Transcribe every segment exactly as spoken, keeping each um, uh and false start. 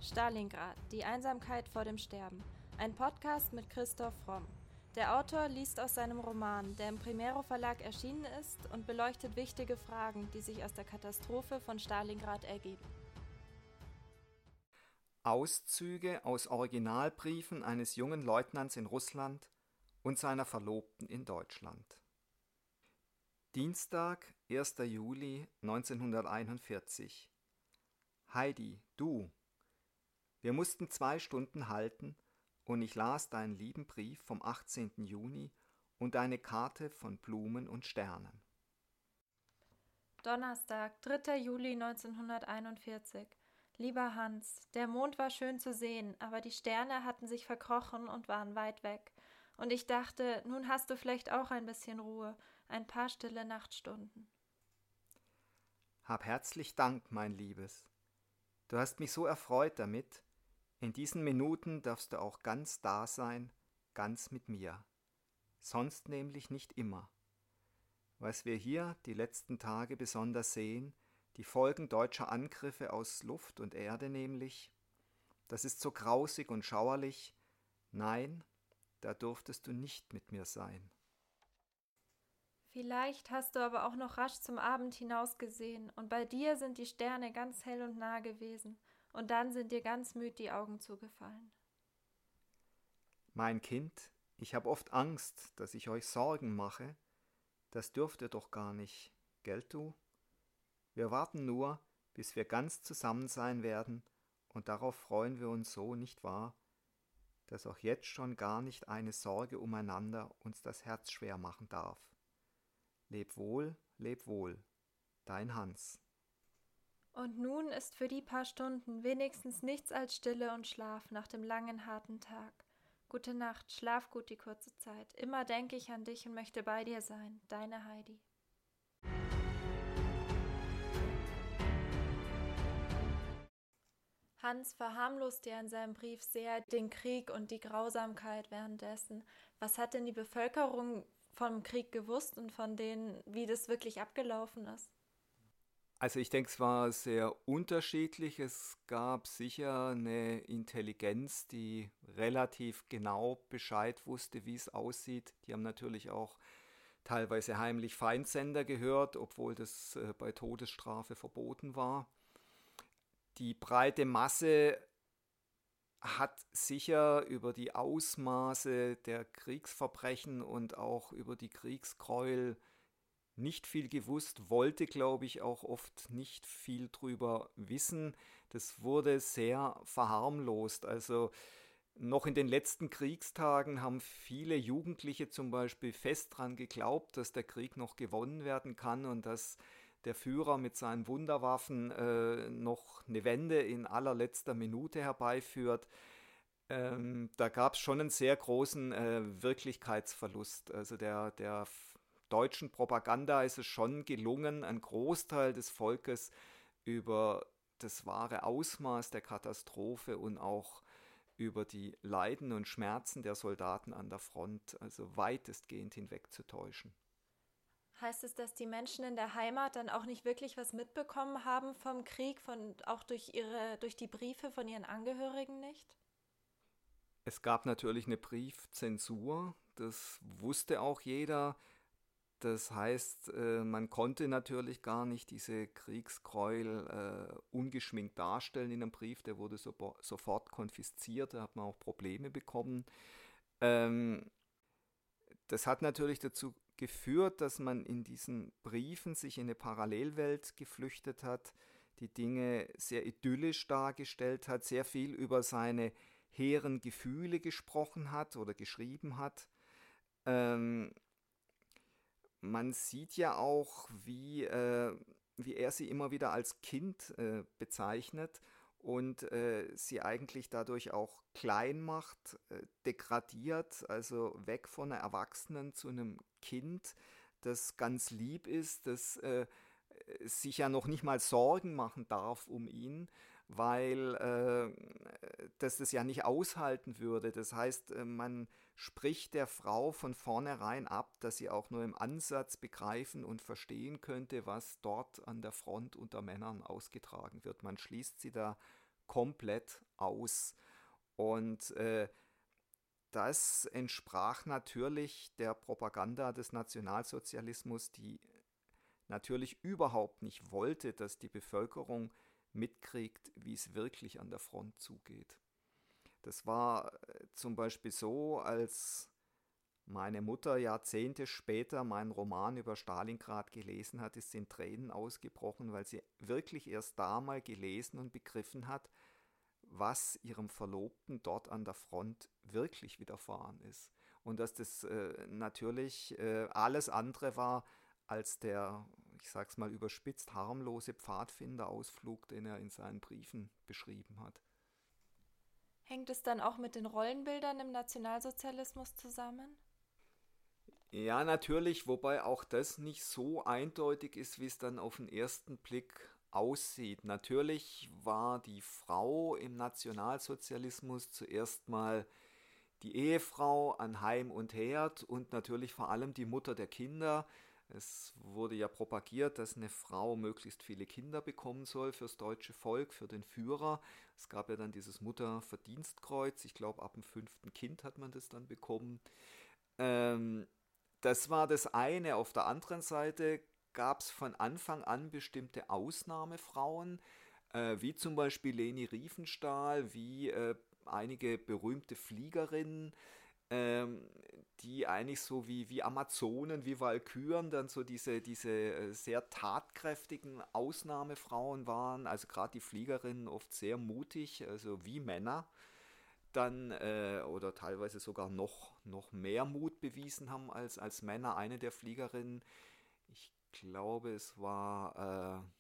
Stalingrad, die Einsamkeit vor dem Sterben. Ein Podcast mit Christoph Fromm. Der Autor liest aus seinem Roman, der im Primero Verlag erschienen ist, und beleuchtet wichtige Fragen, die sich aus der Katastrophe von Stalingrad ergeben. Auszüge aus Originalbriefen eines jungen Leutnants in Russland und seiner Verlobten in Deutschland. Dienstag, erster Juli neunzehnhunderteinundvierzig. Heidi, du. Wir mussten zwei Stunden halten, und ich las deinen lieben Brief vom achtzehnten Juni und deine Karte von Blumen und Sternen. Donnerstag, dritter Juli neunzehnhunderteinundvierzig. Lieber Hans, der Mond war schön zu sehen, aber die Sterne hatten sich verkrochen und waren weit weg. Und ich dachte, nun hast du vielleicht auch ein bisschen Ruhe, ein paar stille Nachtstunden. Hab herzlich Dank, mein Liebes. Du hast mich so erfreut damit. In diesen Minuten darfst du auch ganz da sein, ganz mit mir. Sonst nämlich nicht immer. Was wir hier die letzten Tage besonders sehen, die Folgen deutscher Angriffe aus Luft und Erde nämlich, das ist so grausig und schauerlich. Nein, da durftest du nicht mit mir sein. Vielleicht hast du aber auch noch rasch zum Abend hinausgesehen, und bei dir sind die Sterne ganz hell und nah gewesen, und dann sind dir ganz müd die Augen zugefallen. Mein Kind, ich hab oft Angst, dass ich euch Sorgen mache. Das dürft ihr doch gar nicht, gell du? Wir warten nur, bis wir ganz zusammen sein werden, und darauf freuen wir uns so, nicht wahr? Dass auch jetzt schon gar nicht eine Sorge umeinander uns das Herz schwer machen darf. Leb wohl, leb wohl, dein Hans. Und nun ist für die paar Stunden wenigstens nichts als Stille und Schlaf nach dem langen, harten Tag. Gute Nacht, schlaf gut die kurze Zeit. Immer denke ich an dich und möchte bei dir sein. Deine Heidi. Hans verharmlost ja in seinem Brief sehr den Krieg und die Grausamkeit währenddessen. Was hat denn die Bevölkerung vom Krieg gewusst und von denen, wie das wirklich abgelaufen ist? Also ich denke, es war sehr unterschiedlich. Es gab sicher eine Intelligenz, die relativ genau Bescheid wusste, wie es aussieht. Die haben natürlich auch teilweise heimlich Feindsender gehört, obwohl das äh, bei Todesstrafe verboten war. Die breite Masse hat sicher über die Ausmaße der Kriegsverbrechen und auch über die Kriegsgräuel nicht viel gewusst, wollte, glaube ich, auch oft nicht viel drüber wissen. Das wurde sehr verharmlost. Also noch in den letzten Kriegstagen haben viele Jugendliche zum Beispiel fest daran geglaubt, dass der Krieg noch gewonnen werden kann und dass der Führer mit seinen Wunderwaffen äh, noch eine Wende in allerletzter Minute herbeiführt. Ähm, da gab es schon einen sehr großen äh, Wirklichkeitsverlust. Also der, der deutschen Propaganda ist es schon gelungen, einen Großteil des Volkes über das wahre Ausmaß der Katastrophe und auch über die Leiden und Schmerzen der Soldaten an der Front, also weitestgehend hinwegzutäuschen. Heißt es, dass die Menschen in der Heimat dann auch nicht wirklich was mitbekommen haben vom Krieg, von, auch durch, ihre, durch die Briefe von ihren Angehörigen nicht? Es gab natürlich eine Briefzensur, das wusste auch jeder. Das heißt, man konnte natürlich gar nicht diese Kriegsgräuel äh, ungeschminkt darstellen in einem Brief, der wurde so, sofort konfisziert, da hat man auch Probleme bekommen. Ähm, das hat natürlich dazu geführt, dass man in diesen Briefen sich in eine Parallelwelt geflüchtet hat, die Dinge sehr idyllisch dargestellt hat, sehr viel über seine hehren Gefühle gesprochen hat oder geschrieben hat. Ähm, man sieht ja auch, wie, äh, wie er sie immer wieder als Kind äh, bezeichnet und äh, sie eigentlich dadurch auch klein macht, äh, degradiert, also weg von einer Erwachsenen zu einem Kind, das ganz lieb ist, das äh, sich ja noch nicht mal Sorgen machen darf um ihn, weil äh, das das ja nicht aushalten würde. Das heißt, äh, man spricht der Frau von vornherein ab, dass sie auch nur im Ansatz begreifen und verstehen könnte, was dort an der Front unter Männern ausgetragen wird. Man schließt sie da komplett aus. Und äh, das entsprach natürlich der Propaganda des Nationalsozialismus, die natürlich überhaupt nicht wollte, dass die Bevölkerung mitkriegt, wie es wirklich an der Front zugeht. Das war äh, zum Beispiel so, als meine Mutter Jahrzehnte später meinen Roman über Stalingrad gelesen hat, ist sie in Tränen ausgebrochen, weil sie wirklich erst da mal gelesen und begriffen hat, was ihrem Verlobten dort an der Front wirklich widerfahren ist. Und dass das äh, natürlich äh, alles andere war als der, ich sag's mal überspitzt, harmlose Pfadfinderausflug, den er in seinen Briefen beschrieben hat. Hängt es dann auch mit den Rollenbildern im Nationalsozialismus zusammen? Ja, natürlich, wobei auch das nicht so eindeutig ist, wie es dann auf den ersten Blick aussieht. Natürlich war die Frau im Nationalsozialismus zuerst mal die Ehefrau an Heim und Herd und natürlich vor allem die Mutter der Kinder. Es wurde ja propagiert, dass eine Frau möglichst viele Kinder bekommen soll fürs deutsche Volk, für den Führer. Es gab ja dann dieses Mutterverdienstkreuz. Ich glaube, ab dem fünften Kind hat man das dann bekommen. Ähm, Das war das eine. Auf der anderen Seite gab es von Anfang an bestimmte Ausnahmefrauen, äh, wie zum Beispiel Leni Riefenstahl, wie äh, einige berühmte Fliegerinnen, ähm, die eigentlich so wie, wie Amazonen, wie Walküren dann so diese, diese äh, sehr tatkräftigen Ausnahmefrauen waren. Also gerade die Fliegerinnen oft sehr mutig, also wie Männer dann äh, oder teilweise sogar noch, noch mehr Mut bewiesen haben als, als Männer. Eine der Fliegerinnen, ich glaube, es war äh,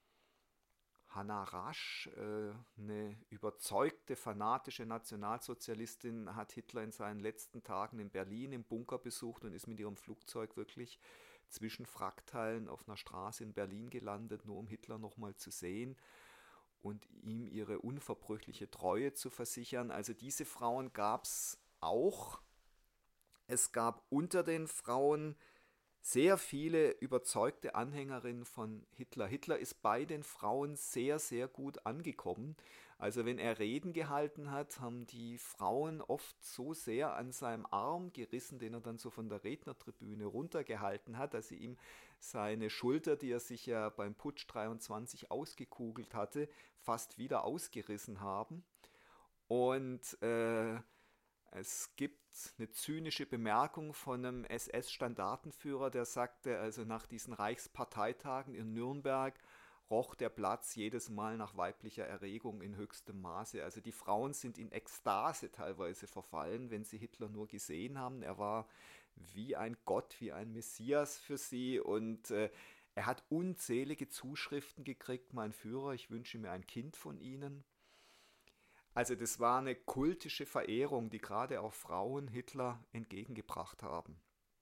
Hannah Rasch, äh, eine überzeugte, fanatische Nationalsozialistin, hat Hitler in seinen letzten Tagen in Berlin im Bunker besucht und ist mit ihrem Flugzeug wirklich zwischen Wrackteilen auf einer Straße in Berlin gelandet, nur um Hitler nochmal zu sehen und ihm ihre unverbrüchliche Treue zu versichern. Also diese Frauen gab es auch. Es gab unter den Frauen sehr viele überzeugte Anhängerinnen von Hitler. Hitler ist bei den Frauen sehr, sehr gut angekommen. Also wenn er Reden gehalten hat, haben die Frauen oft so sehr an seinem Arm gerissen, den er dann so von der Rednertribüne runtergehalten hat, dass sie ihm seine Schulter, die er sich ja beim Putsch dreiundzwanzig ausgekugelt hatte, fast wieder ausgerissen haben. Und äh, es gibt eine zynische Bemerkung von einem S S-Standartenführer, der sagte, also nach diesen Reichsparteitagen in Nürnberg roch der Platz jedes Mal nach weiblicher Erregung in höchstem Maße. Also die Frauen sind in Ekstase teilweise verfallen, wenn sie Hitler nur gesehen haben. Er war wie ein Gott, wie ein Messias für sie und äh, er hat unzählige Zuschriften gekriegt, mein Führer, ich wünsche mir ein Kind von Ihnen. Also das war eine kultische Verehrung, die gerade auch Frauen Hitler entgegengebracht haben.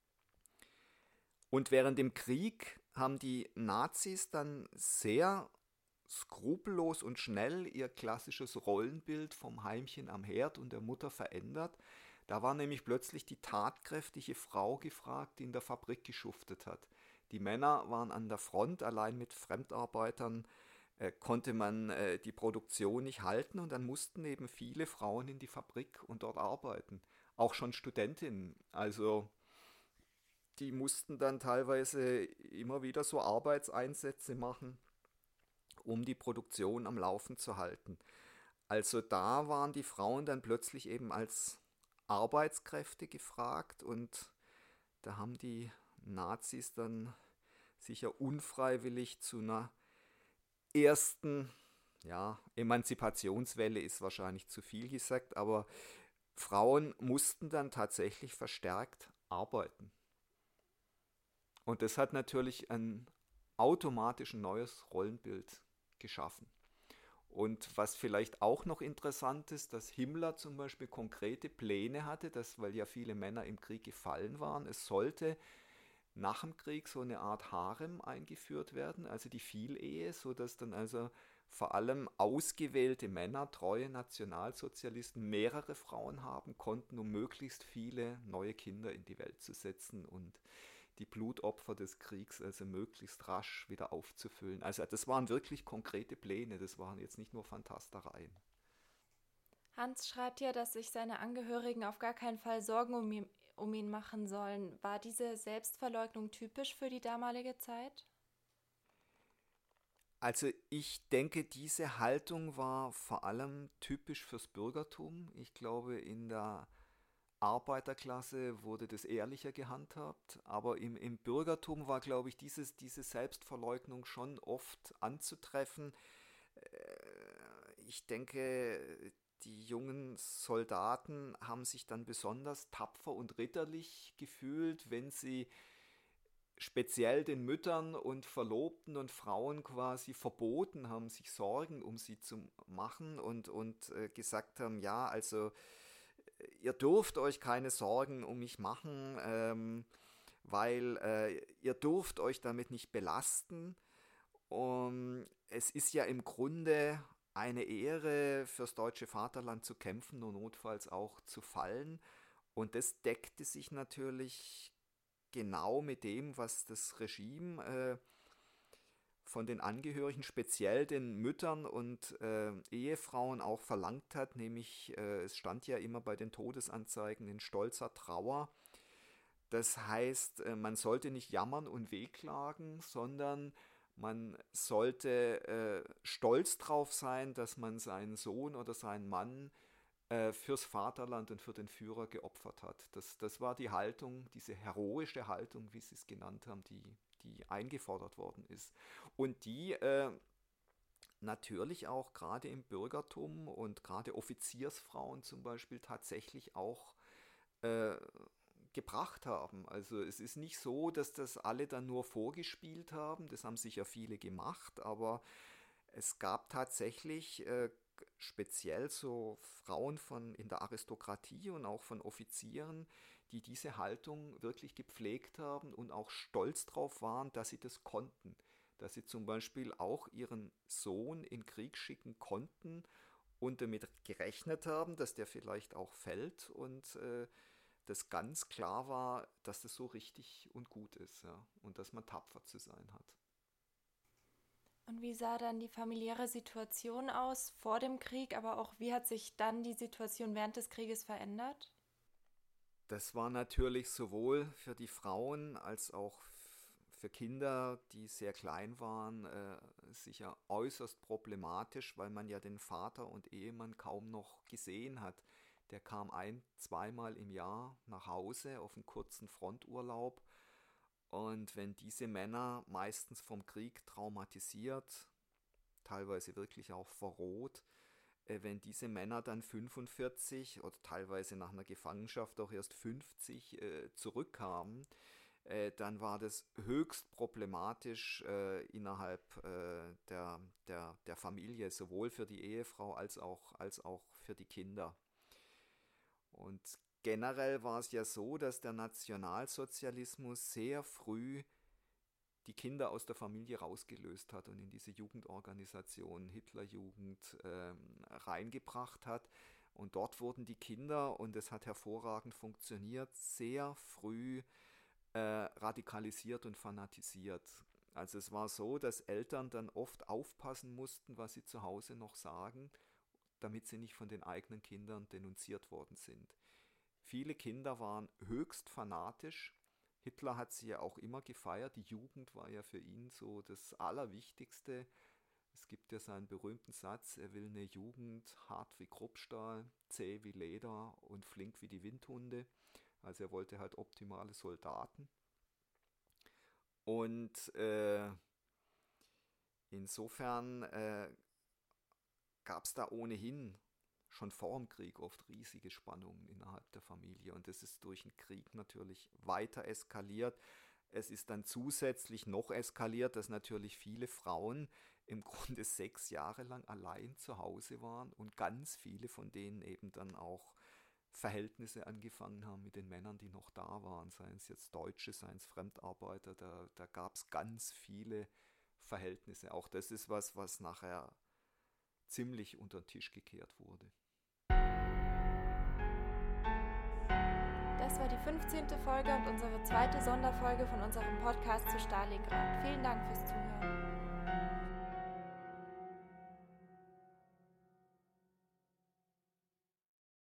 Und während dem Krieg haben die Nazis dann sehr skrupellos und schnell ihr klassisches Rollenbild vom Heimchen am Herd und der Mutter verändert. Da war nämlich plötzlich die tatkräftige Frau gefragt, die in der Fabrik geschuftet hat. Die Männer waren an der Front, allein mit Fremdarbeitern äh, konnte man äh, die Produktion nicht halten und dann mussten eben viele Frauen in die Fabrik und dort arbeiten. Auch schon Studentinnen. Also die mussten dann teilweise immer wieder so Arbeitseinsätze machen, um die Produktion am Laufen zu halten. Also da waren die Frauen dann plötzlich eben als Arbeitskräfte gefragt und da haben die Nazis dann sicher unfreiwillig zu einer ersten, ja, Emanzipationswelle ist wahrscheinlich zu viel gesagt, aber Frauen mussten dann tatsächlich verstärkt arbeiten. Und das hat natürlich ein automatisch ein neues Rollenbild geschaffen. Und was vielleicht auch noch interessant ist, dass Himmler zum Beispiel konkrete Pläne hatte, dass, weil ja viele Männer im Krieg gefallen waren, es sollte nach dem Krieg so eine Art Harem eingeführt werden, also die Vielehe, sodass dann also vor allem ausgewählte Männer, treue Nationalsozialisten, mehrere Frauen haben konnten, um möglichst viele neue Kinder in die Welt zu setzen und die Blutopfer des Kriegs also möglichst rasch wieder aufzufüllen. Also das waren wirklich konkrete Pläne, das waren jetzt nicht nur Fantastereien. Hans schreibt ja, dass sich seine Angehörigen auf gar keinen Fall Sorgen um ihn, um ihn machen sollen. War diese Selbstverleugnung typisch für die damalige Zeit? Also ich denke, diese Haltung war vor allem typisch fürs Bürgertum. Ich glaube, in der Arbeiterklasse wurde das ehrlicher gehandhabt, aber im, im Bürgertum war, glaube ich, dieses, diese Selbstverleugnung schon oft anzutreffen. Äh, Ich denke, die jungen Soldaten haben sich dann besonders tapfer und ritterlich gefühlt, wenn sie speziell den Müttern und Verlobten und Frauen quasi verboten haben, sich Sorgen um sie zu machen und, und äh, gesagt haben, ja, also ihr dürft euch keine Sorgen um mich machen, ähm, weil äh, ihr dürft euch damit nicht belasten. Und es ist ja im Grunde eine Ehre, fürs deutsche Vaterland zu kämpfen und notfalls auch zu fallen. Und das deckte sich natürlich genau mit dem, was das Regime äh, von den Angehörigen, speziell den Müttern und äh, Ehefrauen auch verlangt hat, nämlich äh, es stand ja immer bei den Todesanzeigen in stolzer Trauer. Das heißt, äh, man sollte nicht jammern und wehklagen, sondern man sollte äh, stolz drauf sein, dass man seinen Sohn oder seinen Mann äh, fürs Vaterland und für den Führer geopfert hat. Das, das war die Haltung, diese heroische Haltung, wie sie es genannt haben, die, die eingefordert worden ist. Und die äh, natürlich auch gerade im Bürgertum und gerade Offiziersfrauen zum Beispiel tatsächlich auch äh, gebracht haben. Also es ist nicht so, dass das alle dann nur vorgespielt haben, das haben sicher viele gemacht, aber es gab tatsächlich äh, speziell so Frauen von in der Aristokratie und auch von Offizieren, die diese Haltung wirklich gepflegt haben und auch stolz drauf waren, dass sie das konnten. Dass sie zum Beispiel auch ihren Sohn in Krieg schicken konnten und damit gerechnet haben, dass der vielleicht auch fällt und äh, das ganz klar war, dass das so richtig und gut ist, ja, und dass man tapfer zu sein hat. Und wie sah dann die familiäre Situation aus vor dem Krieg, aber auch wie hat sich dann die Situation während des Krieges verändert? Das war natürlich sowohl für die Frauen als auch für Kinder, die sehr klein waren, äh, sicher äußerst problematisch, weil man ja den Vater und Ehemann kaum noch gesehen hat. Der kam ein, zweimal im Jahr nach Hause auf einen kurzen Fronturlaub. Und wenn diese Männer meistens vom Krieg traumatisiert, teilweise wirklich auch verroht, äh, wenn diese Männer dann fünfundvierzig oder teilweise nach einer Gefangenschaft auch erst fünfzig äh, zurückkamen, äh, dann war das höchst problematisch äh, innerhalb äh, der, der, der Familie, sowohl für die Ehefrau als auch, als auch für die Kinder. Und generell war es ja so, dass der Nationalsozialismus sehr früh die Kinder aus der Familie rausgelöst hat und in diese Jugendorganisation Hitlerjugend ähm, reingebracht hat. Und dort wurden die Kinder, und es hat hervorragend funktioniert, sehr früh äh, radikalisiert und fanatisiert. Also es war so, dass Eltern dann oft aufpassen mussten, was sie zu Hause noch sagen, damit sie nicht von den eigenen Kindern denunziert worden sind. Viele Kinder waren höchst fanatisch. Hitler hat sie ja auch immer gefeiert. Die Jugend war ja für ihn so das Allerwichtigste. Es gibt ja seinen berühmten Satz, er will eine Jugend hart wie Kruppstahl, zäh wie Leder und flink wie die Windhunde. Also er wollte halt optimale Soldaten. Und äh, insofern äh, gab es da ohnehin schon vor dem Krieg oft riesige Spannungen innerhalb der Familie und das ist durch den Krieg natürlich weiter eskaliert. Es ist dann zusätzlich noch eskaliert, dass natürlich viele Frauen im Grunde sechs Jahre lang allein zu Hause waren und ganz viele von denen eben dann auch Verhältnisse angefangen haben mit den Männern, die noch da waren, seien es jetzt Deutsche, seien es Fremdarbeiter, da, da gab es ganz viele Verhältnisse. Auch das ist was, was nachher ziemlich unter den Tisch gekehrt wurde. Das war die fünfzehnte Folge und unsere zweite Sonderfolge von unserem Podcast zu Stalingrad. Vielen Dank fürs Zuhören.